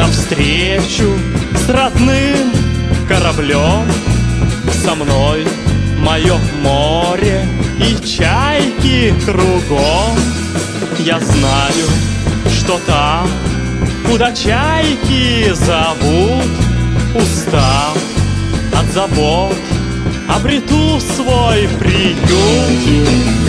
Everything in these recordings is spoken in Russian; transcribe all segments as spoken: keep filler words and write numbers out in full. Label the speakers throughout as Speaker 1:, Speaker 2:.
Speaker 1: навстречу с родным кораблем. Со мной мое море и чайки кругом. Я знаю, что там, куда чайки зовут, устав от забот, обрету свой приют.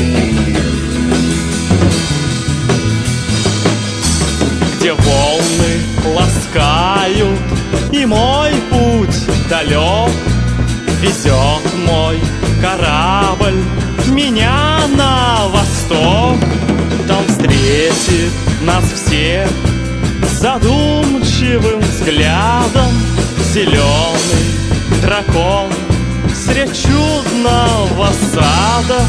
Speaker 1: Где волны ласкают, и мой путь далек, везет мой корабль меня на восток. Там встретит нас всех задумчивым взглядом зеленый дракон средь чудного сада.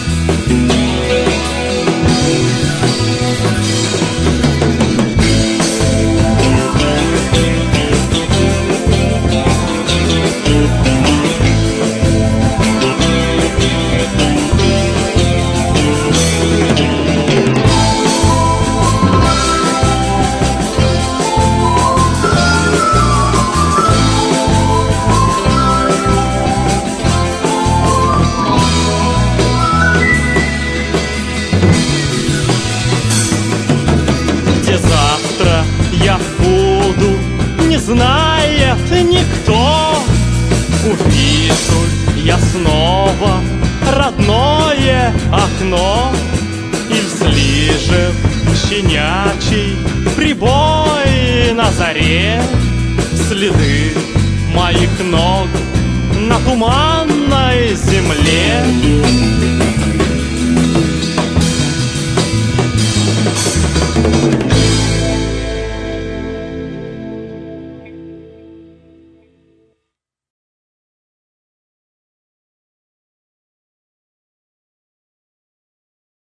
Speaker 1: Завтра я буду, не знает никто. Увижу я снова родное окно, или слижет щенячий прибой на заре следы моих ног на туманной земле.